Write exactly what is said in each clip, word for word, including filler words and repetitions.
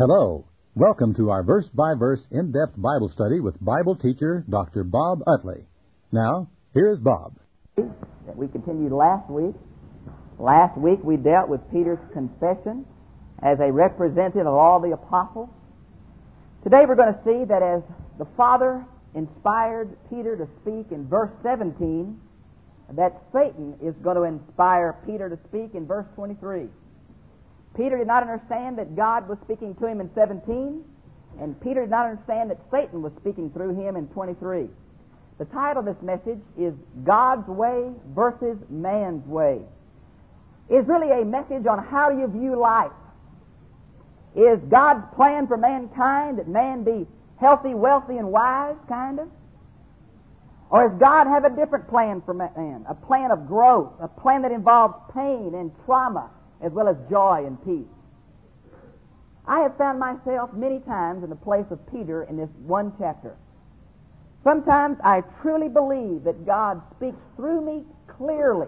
Hello. Welcome to our verse-by-verse in-depth Bible study with Bible teacher Doctor Bob Utley. Now, here's Bob. We continued last week. Last week we dealt with Peter's confession as a representative of all the apostles. Today we're going to see that as the Father inspired Peter to speak in verse seventeen, that Satan is going to inspire Peter to speak in verse twenty-three. Peter did not understand that God was speaking to him in seventeen, and Peter did not understand that Satan was speaking through him in twenty-three. The title of this message is God's Way versus Man's Way. It's really a message on how do you view life. Is God's plan for mankind that man be healthy, wealthy, and wise, kind of? Or does God have a different plan for man? A plan of growth, a plan that involves pain and trauma, as well as joy and peace. I have found myself many times in the place of Peter in this one chapter. Sometimes I truly believe that God speaks through me clearly.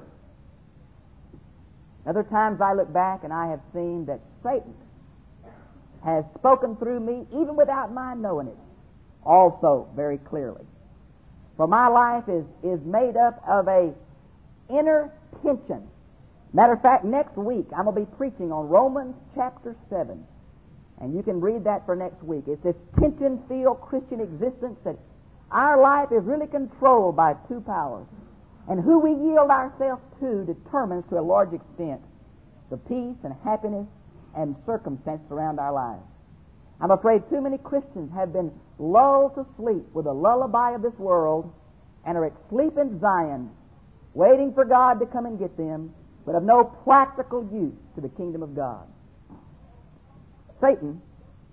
Other times I look back and I have seen that Satan has spoken through me, even without my knowing it, also very clearly. For my life is, is made up of a inner tension. Matter of fact, next week I'm going to be preaching on Romans chapter seven. And you can read that for next week. It's this tension-filled Christian existence that our life is really controlled by two powers. And who we yield ourselves to determines to a large extent the peace and happiness and circumstances around our lives. I'm afraid too many Christians have been lulled to sleep with the lullaby of this world and are asleep in Zion, waiting for God to come and get them, but of no practical use to the kingdom of God. Satan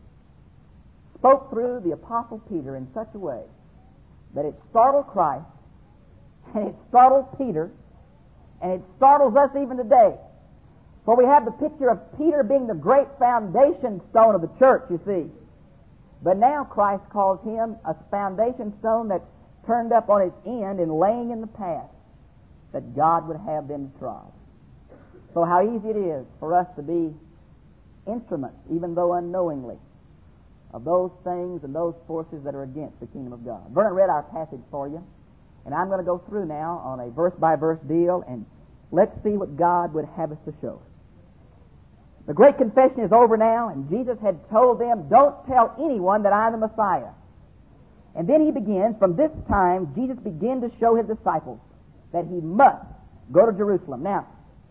spoke through the Apostle Peter in such a way that it startled Christ, and it startled Peter, and it startles us even today. For we have the picture of Peter being the great foundation stone of the church, you see. But now Christ calls him a foundation stone that turned up on its end and laying in the path that God would have them trod. So how easy it is for us to be instruments, even though unknowingly, of those things and those forces that are against the kingdom of God. Vernon read our passage for you, and I'm going to go through now on a verse-by-verse deal, and let's see what God would have us to show. The great confession is over now, and Jesus had told them, don't tell anyone that I'm the Messiah. And then he begins, from this time, Jesus began to show his disciples that he must go to Jerusalem. Now,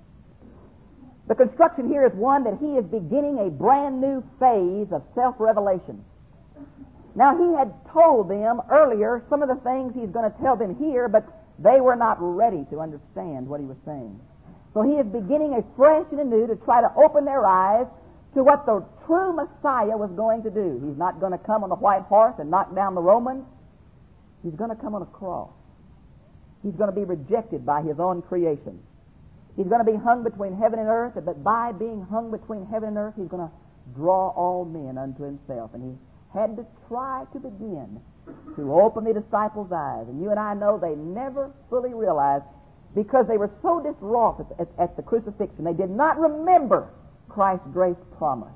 the construction here is one that he is beginning a brand new phase of self-revelation. Now, he had told them earlier some of the things he's going to tell them here, but they were not ready to understand what he was saying. So he is beginning afresh and anew to try to open their eyes to what the true Messiah was going to do. He's not going to come on a white horse and knock down the Romans. He's going to come on a cross. He's going to be rejected by his own creation. He's going to be hung between heaven and earth, but by being hung between heaven and earth, he's going to draw all men unto himself. And he had to try to begin to open the disciples' eyes. And you and I know they never fully realized, because they were so distraught at, at, at the crucifixion, they did not remember Christ's grace promise.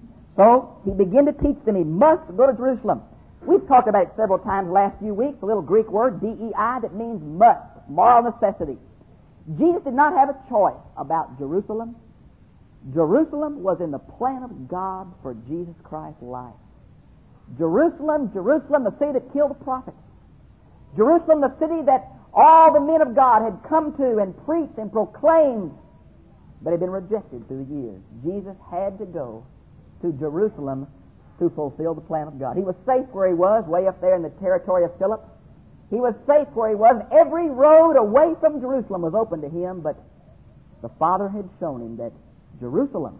So he began to teach them he must go to Jerusalem. We've talked about it several times the last few weeks, the little Greek word, D E I, that means must, moral necessity. Jesus did not have a choice about Jerusalem. Jerusalem was in the plan of God for Jesus Christ's life. Jerusalem, Jerusalem, the city that killed the prophets. Jerusalem, the city that all the men of God had come to and preached and proclaimed, but had been rejected through the years. Jesus had to go to Jerusalem to fulfill the plan of God. He was safe where he was, way up there in the territory of Philip. He was safe where he was, and every road away from Jerusalem was open to him, but the Father had shown him that Jerusalem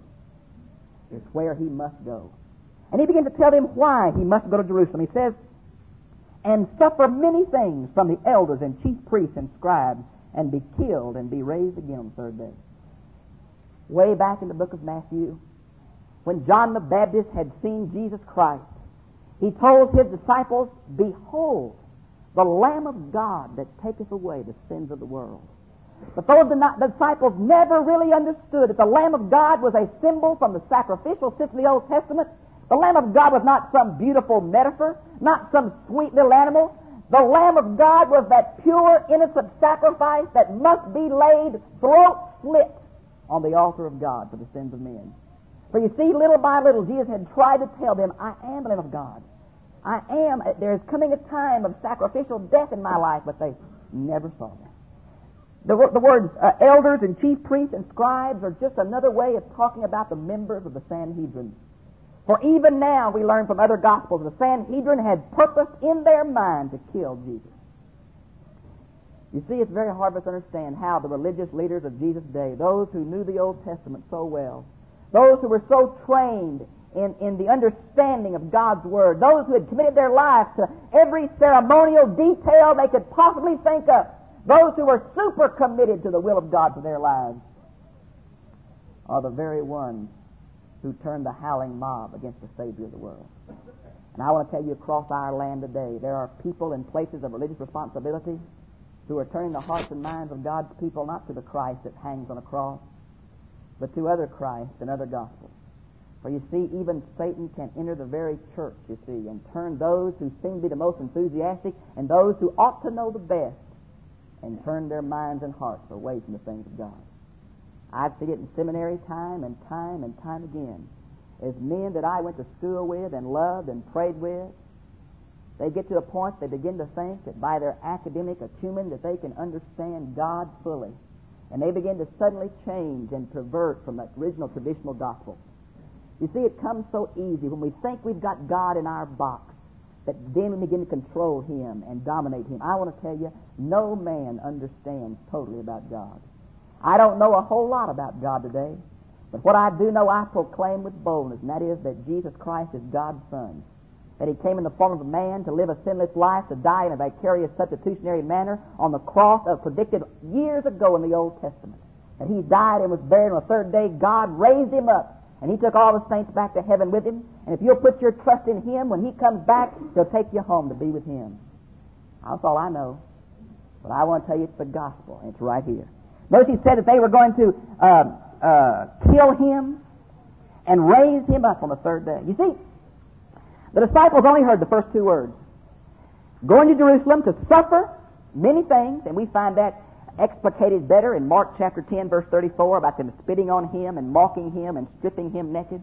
is where he must go. And he began to tell them why he must go to Jerusalem. He says, and suffer many things from the elders and chief priests and scribes, and be killed and be raised again on the third day. Way back in the book of Matthew, when John the Baptist had seen Jesus Christ, he told his disciples, behold, the Lamb of God that taketh away the sins of the world. But those disciples never really understood that the Lamb of God was a symbol from the sacrificial system of the Old Testament The Lamb of God was not some beautiful metaphor, not some sweet little animal. The Lamb of God was that pure, innocent sacrifice that must be laid throat slit on the altar of God for the sins of men. For you see, little by little, Jesus had tried to tell them, I am the Lamb of God. I am. There is coming a time of sacrificial death in my life, but they never saw that. The, the words uh, elders and chief priests and scribes are just another way of talking about the members of the Sanhedrin. For even now, we learn from other Gospels, the Sanhedrin had purpose in their mind to kill Jesus. You see, it's very hard for us to understand how the religious leaders of Jesus' day, those who knew the Old Testament so well, those who were so trained in, in the understanding of God's Word, those who had committed their lives to every ceremonial detail they could possibly think of, those who were super committed to the will of God for their lives, are the very ones who turned the howling mob against the Savior of the world. And I want to tell you, across our land today, there are people in places of religious responsibility who are turning the hearts and minds of God's people not to the Christ that hangs on a cross, but to other Christs and other gospels. For you see, even Satan can enter the very church, you see, and turn those who seem to be the most enthusiastic and those who ought to know the best and turn their minds and hearts away from the things of God. I've seen it in seminary time and time and time again. As men that I went to school with and loved and prayed with, they get to a point they begin to think that by their academic acumen that they can understand God fully. And they begin to suddenly change and pervert from the original traditional gospel. You see, it comes so easy when we think we've got God in our box that then we begin to control Him and dominate Him. I want to tell you, no man understands totally about God. I don't know a whole lot about God today, but what I do know I proclaim with boldness, and that is that Jesus Christ is God's Son, that He came in the form of a man to live a sinless life, to die in a vicarious substitutionary manner on the cross of predicted years ago in the Old Testament, that He died and was buried, on the third day God raised Him up, and He took all the saints back to heaven with Him, and if you'll put your trust in Him, when He comes back, He'll take you home to be with Him. That's all I know, but I want to tell you it's the gospel, and it's right here. Notice He said that they were going to uh, uh, kill Him and raise Him up on the third day. You see, the disciples only heard the first two words. Going to Jerusalem to suffer many things, and we find that explicated better in Mark chapter ten, verse thirty-four, about them spitting on Him and mocking Him and stripping Him naked.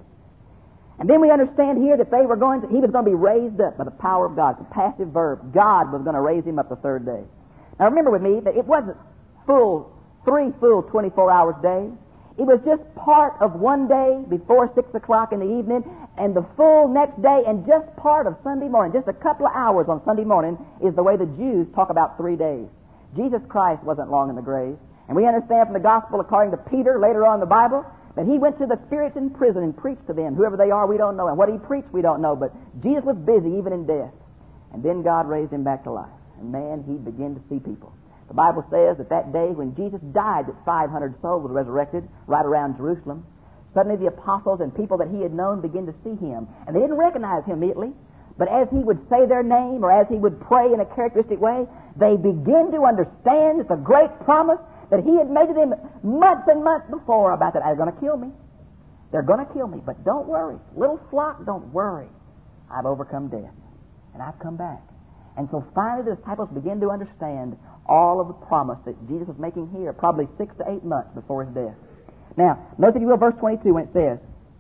And then we understand here that they were going to, He was going to be raised up by the power of God. It's a passive verb. God was going to raise Him up the third day. Now remember with me that it wasn't full, three full twenty-four hours day. It was just part of one day before six o'clock in the evening, and the full next day, and just part of Sunday morning. Just a couple of hours on Sunday morning is the way the Jews talk about three days. Jesus Christ wasn't long in the grave. And we understand from the gospel, according to Peter, later on in the Bible, that he went to the spirits in prison and preached to them. Whoever they are, we don't know. And what he preached, we don't know. But Jesus was busy even in death. And then God raised him back to life. And man, he began to see people. The Bible says that that day when Jesus died, that five hundred souls were resurrected right around Jerusalem. Suddenly the apostles and people that he had known began to see him. And they didn't recognize him immediately. But as he would say their name or as he would pray in a characteristic way, they begin to understand that the great promise that he had made to them months and months before about that, they're going to kill me. They're going to kill me. But don't worry. Little flock, don't worry. I've overcome death. And I've come back. And so finally the disciples begin to understand all of the promise that Jesus was making here, probably six to eight months before his death. Now, notice if you will verse twenty-two when it says,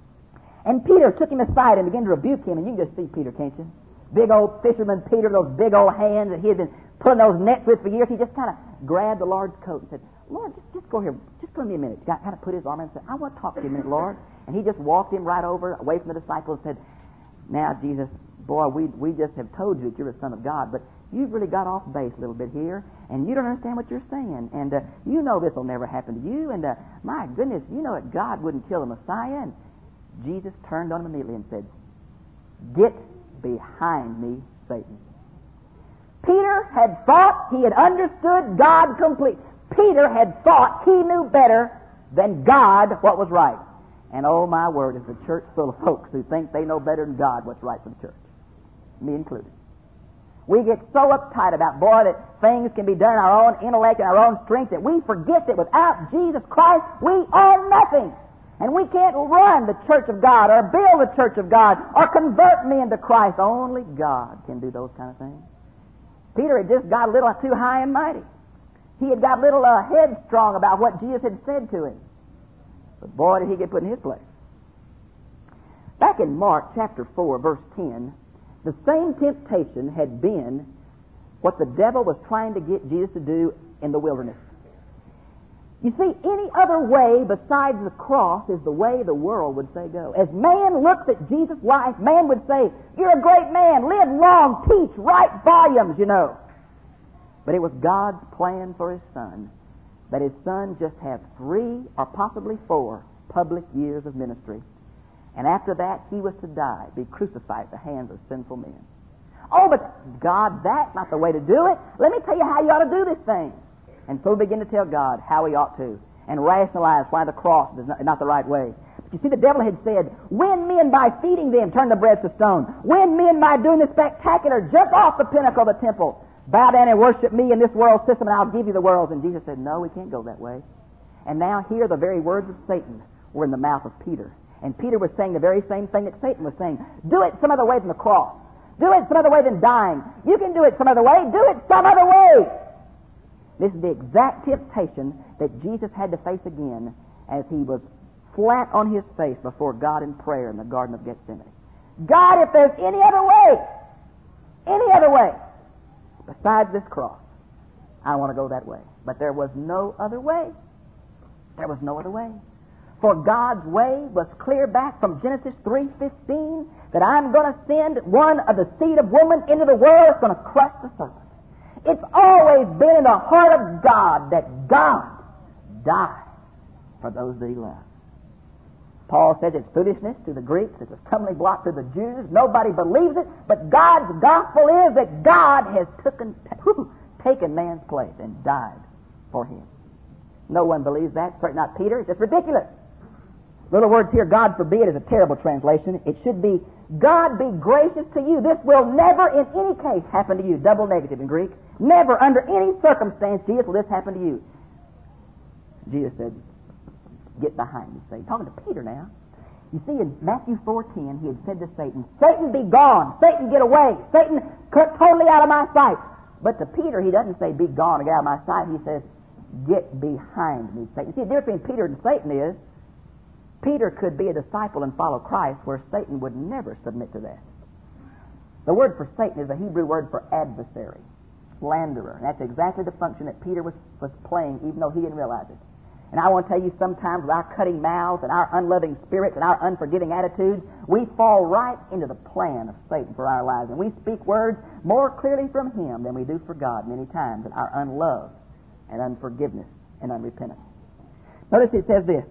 and Peter took him aside and began to rebuke him. And you can just see Peter, can't you? Big old fisherman Peter, those big old hands that he had been putting those nets with for years. He just kind of grabbed the Lord's coat and said, Lord, just, just go here. Just give me a minute. He kind of put his arm in and said, I want to talk to you a minute, Lord. And he just walked him right over, away from the disciples and said, now, Jesus, boy, we we just have told you that you're a son of God, but you've really got off base a little bit here, and you don't understand what you're saying. And uh, you know this will never happen to you. And uh, my goodness, you know that God wouldn't kill the Messiah. And Jesus turned on him immediately and said, get behind me, Satan. Peter had thought he had understood God completely. Peter had thought he knew better than God what was right. And oh my word, is the church full of folks who think they know better than God what's right for the church. Me included. We get so uptight about, boy, that things can be done in our own intellect and our own strength that we forget that without Jesus Christ, we are nothing. And we can't run the church of God or build the church of God or convert men to Christ. Only God can do those kind of things. Peter had just got a little too high and mighty. He had got a little uh, headstrong about what Jesus had said to him. But boy, did he get put in his place. Back in Mark chapter four, verse ten, the same temptation had been what the devil was trying to get Jesus to do in the wilderness. You see, any other way besides the cross is the way the world would say go. As man looks at Jesus' life, man would say, you're a great man, live long, teach, write volumes, you know. But it was God's plan for His Son that His Son just have three or possibly four public years of ministry. And after that, He was to die, be crucified at the hands of sinful men. Oh, but God, that's not the way to do it. Let me tell you how you ought to do this thing. And so begin to tell God how He ought to, and rationalize why the cross is not, not the right way. But you see, the devil had said, win men by feeding them, turn the bread to stone. Win men by doing the spectacular, jump off the pinnacle of the temple. Bow down and worship me in this world system, and I'll give you the world. And Jesus said, no, we can't go that way. And now here the very words of Satan were in the mouth of Peter. And Peter was saying the very same thing that Satan was saying. Do it some other way than the cross. Do it some other way than dying. You can do it some other way. Do it some other way. This is the exact temptation that Jesus had to face again as He was flat on His face before God in prayer in the Garden of Gethsemane. God, if there's any other way, any other way besides this cross, I want to go that way. But there was no other way. There was no other way. For God's way was clear back from Genesis three fifteen that I'm going to send one of the seed of woman into the world that's going to crush the serpent. It's always been in the heart of God that God died for those that He loves. Paul says it's foolishness to the Greeks, it's a stumbling block to the Jews. Nobody believes it, but God's gospel is that God has taken, taken man's place and died for him. No one believes that, certainly not Peter. It's just ridiculous. Little words here, God forbid, is a terrible translation. It should be, God be gracious to you. This will never in any case happen to you. Double negative in Greek. Never under any circumstance, Jesus, will this happen to you. Jesus said, get behind me, Satan. Talking to Peter now. You see, in Matthew four ten, He had said to Satan, Satan, be gone. Satan, get away. Satan, cut totally out of my sight. But to Peter, He doesn't say, be gone and get out of my sight. He says, get behind me, Satan. See, the difference between Peter and Satan is, Peter could be a disciple and follow Christ, where Satan would never submit to that. The word for Satan is the Hebrew word for adversary, slanderer. And that's exactly the function that Peter was, was playing, even though he didn't realize it. And I want to tell you, sometimes with our cutting mouths and our unloving spirits and our unforgiving attitudes, we fall right into the plan of Satan for our lives. And we speak words more clearly from him than we do for God many times in our unlove and unforgiveness and unrepentance. Notice it says this.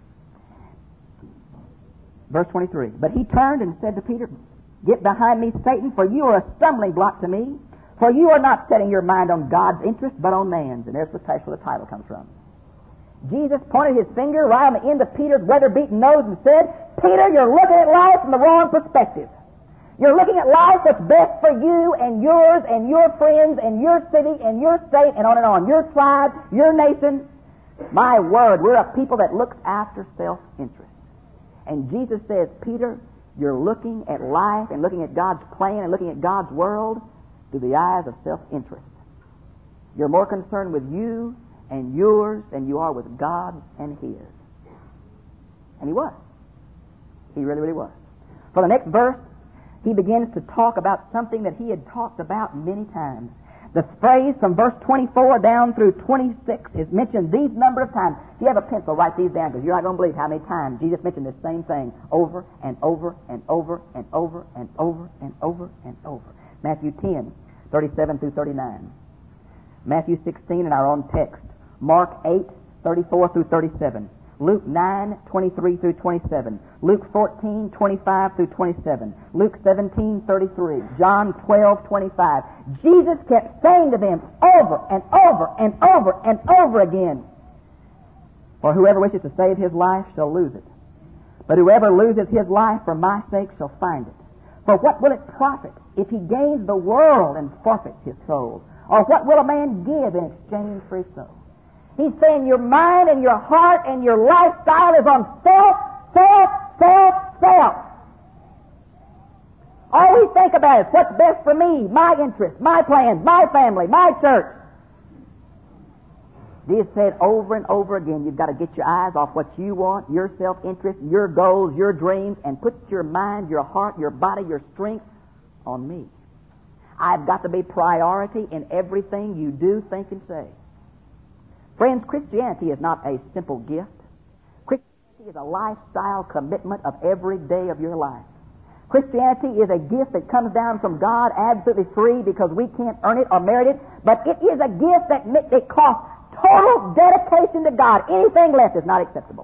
Verse twenty-three, but he turned and said to Peter, get behind me, Satan, for you are a stumbling block to me, for you are not setting your mind on God's interest, but on man's. And there's the place where the title comes from. Jesus pointed His finger right on the end of Peter's weather-beaten nose and said, Peter, you're looking at life from the wrong perspective. You're looking at life that's best for you and yours and your friends and your city and your state and on and on. Your tribe, your nation. My word, we're a people that looks after self-interest. And Jesus says, Peter, you're looking at life and looking at God's plan and looking at God's world through the eyes of self-interest. You're more concerned with you and yours than you are with God and His. And He was. He really, really was. For the next verse, He begins to talk about something that He had talked about many times. The phrase from verse twenty-four down through twenty-six is mentioned these number of times. If you have a pencil, write these down, because you're not going to believe how many times Jesus mentioned this same thing over and over and over and over and over and over and over. Matthew ten, thirty-seven through thirty-nine. Matthew sixteen in our own text. Mark eight, thirty-four through thirty-seven. Luke nine, twenty-three through twenty-seven. Luke fourteen, twenty-five through twenty-seven. Luke seventeen, thirty-three. John twelve, twenty-five. Jesus kept saying to them over and over and over and over again, for whoever wishes to save his life shall lose it. But whoever loses his life for my sake shall find it. For what will it profit if he gains the world and forfeits his soul? Or what will a man give in exchange for his soul? He's saying your mind and your heart and your lifestyle is on self, self, self, self. All we think about is what's best for me, my interests, my plans, my family, my church. Jesus said over and over again, you've got to get your eyes off what you want, your self-interest, your goals, your dreams, and put your mind, your heart, your body, your strength on me. I've got to be priority in everything you do, think, and say. Friends, Christianity is not a simple gift. Christianity is a lifestyle commitment of every day of your life. Christianity is a gift that comes down from God absolutely free because we can't earn it or merit it, but it is a gift that it costs total dedication to God. Anything less is not acceptable.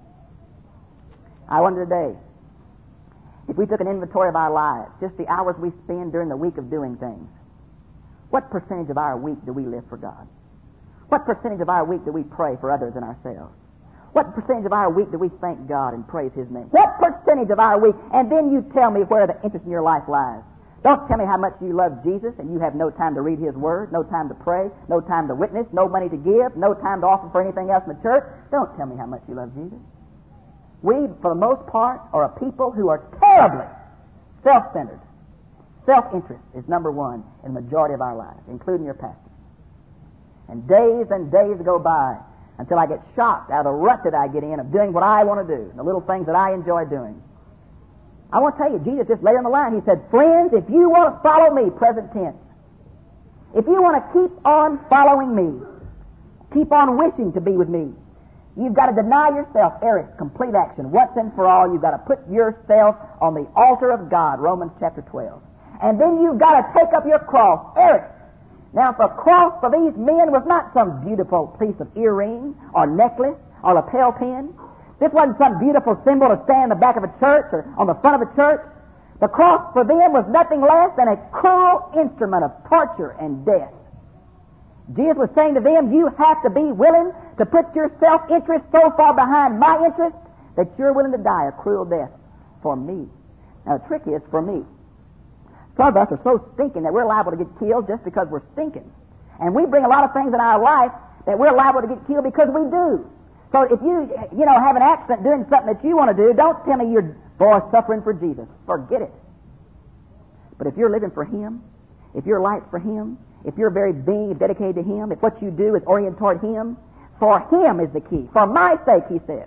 I wonder today, if we took an inventory of our lives, just the hours we spend during the week of doing things, what percentage of our week do we live for God? What percentage of our week do we pray for others than ourselves? What percentage of our week do we thank God and praise His name? What percentage of our week? And then you tell me where the interest in your life lies. Don't tell me how much you love Jesus and you have no time to read His Word, no time to pray, no time to witness, no money to give, no time to offer for anything else in the church. Don't tell me how much you love Jesus. We, for the most part, are a people who are terribly self-centered. Self-interest is number one in the majority of our lives, including your pastor. And days and days go by until I get shocked out of the rut that I get in of doing what I want to do, the little things that I enjoy doing. I want to tell you, Jesus just laid on the line. He said, friends, if you want to follow me, present tense, if you want to keep on following me, keep on wishing to be with me, you've got to deny yourself, Eris, complete action. Once and for all, you've got to put yourself on the altar of God, Romans chapter twelve. And then you've got to take up your cross, Eris. Now, the cross for these men was not some beautiful piece of earring or necklace or lapel pin. This wasn't some beautiful symbol to stand in the back of a church or on the front of a church. The cross for them was nothing less than a cruel instrument of torture and death. Jesus was saying to them, you have to be willing to put your self-interest so far behind my interest that you're willing to die a cruel death for me. Now, the trick is for me. Some of us are so stinking that we're liable to get killed just because we're stinking. And we bring a lot of things in our life that we're liable to get killed because we do. So if you, you know, have an accident doing something that you want to do, don't tell me you're, boy, suffering for Jesus. Forget it. But if you're living for Him, if your life's for Him, if your very being is dedicated to Him, if what you do is oriented toward Him, for Him is the key. For my sake, He says,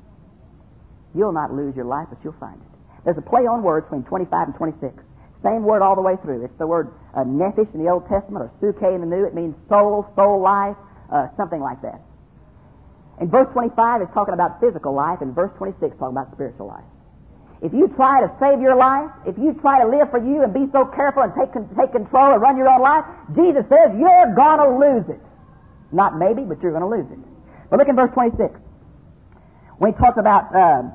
you'll not lose your life, but you'll find it. There's a play on words between twenty-five and twenty-six. Same word all the way through. It's the word uh, nephesh in the Old Testament or suke in the New. It means soul, soul life, uh, something like that. In verse twenty-five, it's talking about physical life, and verse twenty-six, talking about spiritual life. If you try to save your life, if you try to live for you and be so careful and take take control and run your own life, Jesus says you're going to lose it. Not maybe, but you're going to lose it. But look in verse twenty-six. When he talks about, um,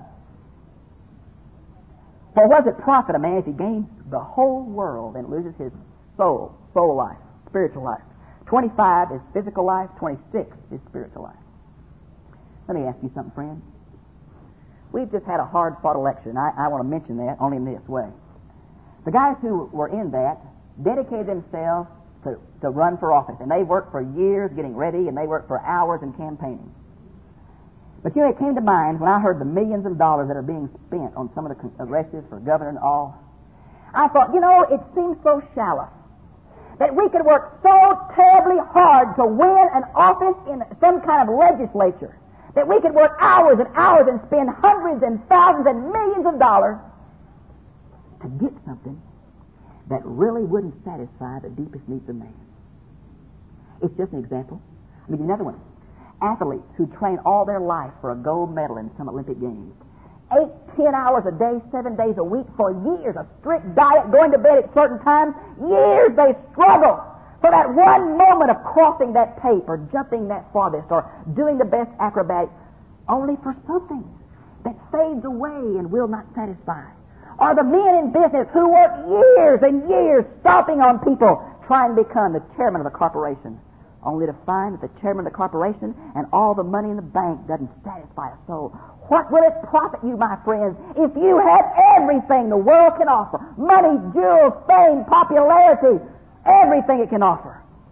for what does it profit a man if he gains the whole world and loses his soul, soul life, spiritual life? twenty-five is physical life, twenty-six is spiritual life. Let me ask you something, friend. We've just had a hard-fought election. I, I want to mention that only in this way. The guys who were in that dedicated themselves to, to run for office, and they worked for years getting ready, and they worked for hours in campaigning. But you know, it came to mind when I heard the millions of dollars that are being spent on some of the races for governor and all. I thought, you know, it seems so shallow that we could work so terribly hard to win an office in some kind of legislature, that we could work hours and hours and spend hundreds and thousands and millions of dollars to get something that really wouldn't satisfy the deepest needs of man. It's just an example. I'll give you another one. Athletes who train all their life for a gold medal in some Olympic Games. Eight, ten hours a day, seven days a week for years, a strict diet, going to bed at certain times. Years they struggle for that one moment of crossing that tape or jumping that farthest or doing the best acrobatic, only for something that fades away and will not satisfy. Or the men in business who work years and years stomping on people trying to become the chairman of a corporation, only to find that the chairman of the corporation and all the money in the bank doesn't satisfy a soul. What will it profit you, my friends, if you have everything the world can offer? Money, jewels, fame, popularity, everything it can offer.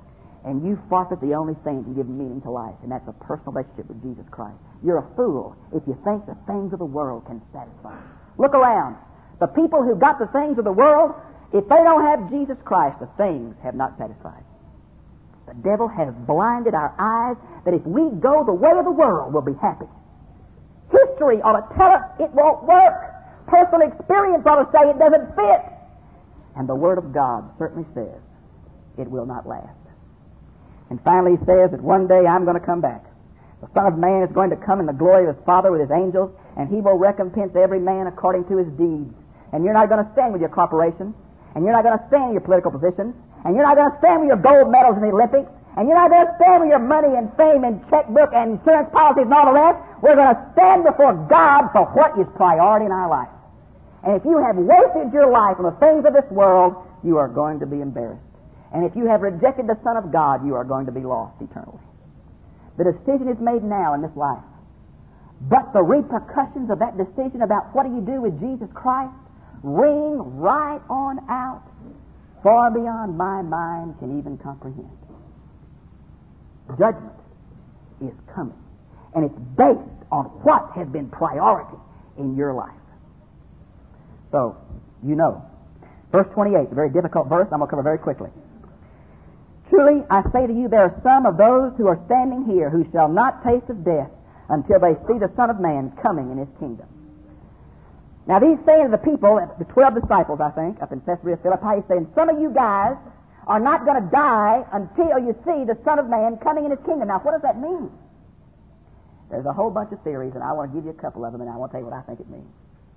and you forfeit the only thing that can give meaning to life, and that's a personal relationship with Jesus Christ. You're a fool if you think the things of the world can satisfy. Look around. The people who got the things of the world, if they don't have Jesus Christ, the things have not satisfied. The devil has blinded our eyes that if we go the way of the world, we'll be happy. History ought to tell us it won't work. Personal experience ought to say it doesn't fit. And the Word of God certainly says it will not last. And finally he says that one day I'm going to come back. The Son of Man is going to come in the glory of his Father with his angels, and he will recompense every man according to his deeds. And you're not going to stand with your corporation, and you're not going to stand with your political positions, and you're not going to stand with your gold medals in the Olympics, and you're not going to stand with your money and fame and checkbook and insurance policies and all the rest. We're going to stand before God for what is priority in our life. And if you have wasted your life on the things of this world, you are going to be embarrassed. And if you have rejected the Son of God, you are going to be lost eternally. The decision is made now in this life. But the repercussions of that decision about what do you do with Jesus Christ ring right on out, far beyond my mind can even comprehend. Judgment is coming, and it's based on what has been priority in your life. So, you know. Verse twenty-eight, a very difficult verse, I'm going to cover very quickly. Truly, I say to you, there are some of those who are standing here who shall not taste of death until they see the Son of Man coming in his kingdom. Now, these saying to the people, the twelve disciples, I think, up in Caesarea Philippi, he's saying, some of you guys are not going to die until you see the Son of Man coming in his kingdom. Now, what does that mean? There's a whole bunch of theories, and I want to give you a couple of them, and I want to tell you what I think it means.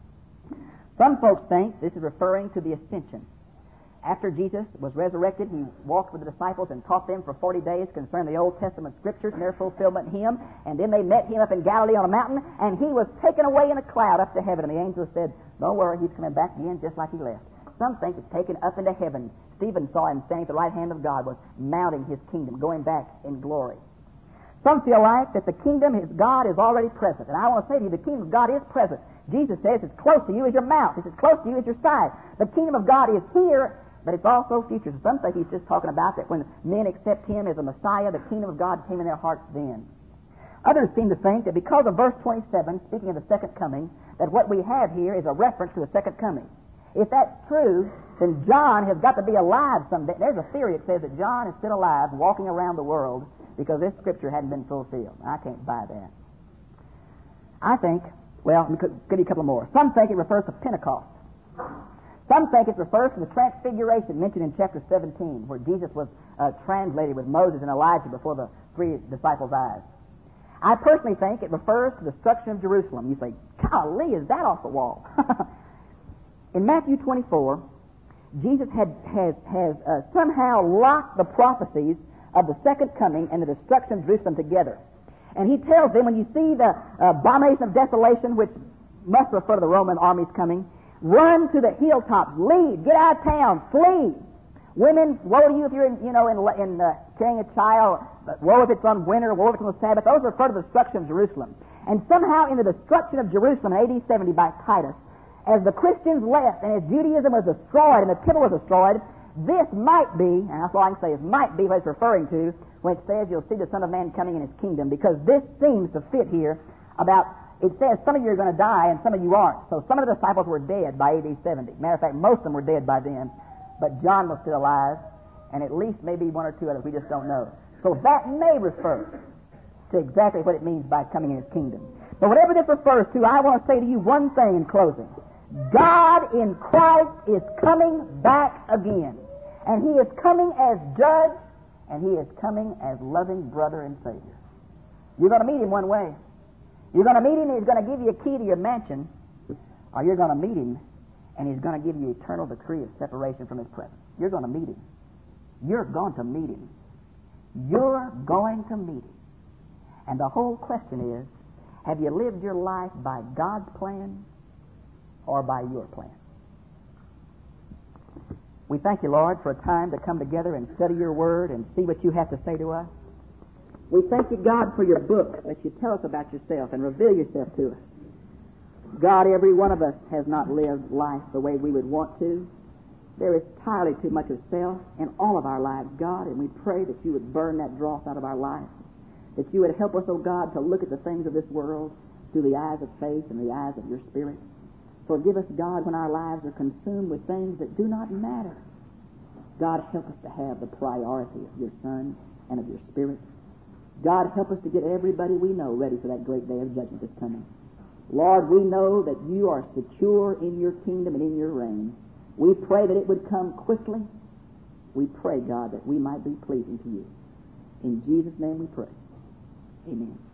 Some folks think this is referring to the ascension. After Jesus was resurrected, he walked with the disciples and taught them for forty days concerning the Old Testament Scriptures and their fulfillment in him. And then they met him up in Galilee on a mountain, and he was taken away in a cloud up to heaven. And the angel said, don't worry, he's coming back again just like he left. Some think it's taken up into heaven. Stephen saw him standing at the right hand of God, was mounting his kingdom, going back in glory. Some feel like that the kingdom of God is already present. And I want to say to you, the kingdom of God is present. Jesus says it's close to you as your mouth. It's as close to you as your side. The kingdom of God is here, but it's also future. So some think he's just talking about that when men accept him as a Messiah, the kingdom of God came in their hearts then. Others seem to think that because of verse twenty-seven, speaking of the second coming, that what we have here is a reference to the second coming. If that's true, then John has got to be alive someday. There's a theory that says that John is still alive, walking around the world, because this scripture hadn't been fulfilled. I can't buy that. I think, well, let me give you a couple more. Some think it refers to Pentecost. Some think it refers to the transfiguration mentioned in chapter seventeen, where Jesus was uh, translated with Moses and Elijah before the three disciples' eyes. I personally think it refers to the destruction of Jerusalem. You say, golly, is that off the wall? In Matthew twenty-four, Jesus had, has, has uh, somehow locked the prophecies of the second coming and the destruction of Jerusalem together. And he tells them, when you see the uh, abomination of desolation, which must refer to the Roman armies coming, run to the hilltops, leave, get out of town, flee. Women, woe to you if you're in, you know, in, in uh, carrying a child, woe if it's on winter, woe if it's on the Sabbath. Those refer to the destruction of Jerusalem. And somehow in the destruction of Jerusalem in A D seventy by Titus, as the Christians left and as Judaism was destroyed and the temple was destroyed, this might be, and that's all I can say is might be what it's referring to when it says you'll see the Son of Man coming in his kingdom, because this seems to fit here about, it says some of you are going to die and some of you aren't. So some of the disciples were dead by A D seventy. Matter of fact, most of them were dead by then. But John was still alive, and at least maybe one or two others, we just don't know. So that may refer to exactly what it means by coming in his kingdom. But whatever this refers to, I want to say to you one thing in closing. God in Christ is coming back again. And he is coming as judge, and he is coming as loving brother and Savior. You're going to meet him one way. You're going to meet him, and he's going to give you a key to your mansion, or you're going to meet him, and he's going to give you eternal decree of separation from his presence. You're going to meet him. You're going to meet him. You're going to meet him. And the whole question is, have you lived your life by God's plan or by your plan? We thank you, Lord, for a time to come together and study your word and see what you have to say to us. We thank you, God, for your book, that you tell us about yourself and reveal yourself to us. God, every one of us has not lived life the way we would want to. There is entirely too much of self in all of our lives, God, and we pray that you would burn that dross out of our lives, that you would help us, oh God, to look at the things of this world through the eyes of faith and the eyes of your Spirit. Forgive us, God, when our lives are consumed with things that do not matter. God, help us to have the priority of your Son and of your Spirit. God, help us to get everybody we know ready for that great day of judgment that's coming. Lord, we know that you are secure in your kingdom and in your reign. We pray that it would come quickly. We pray, God, that we might be pleasing to you. In Jesus' name we pray. Amen.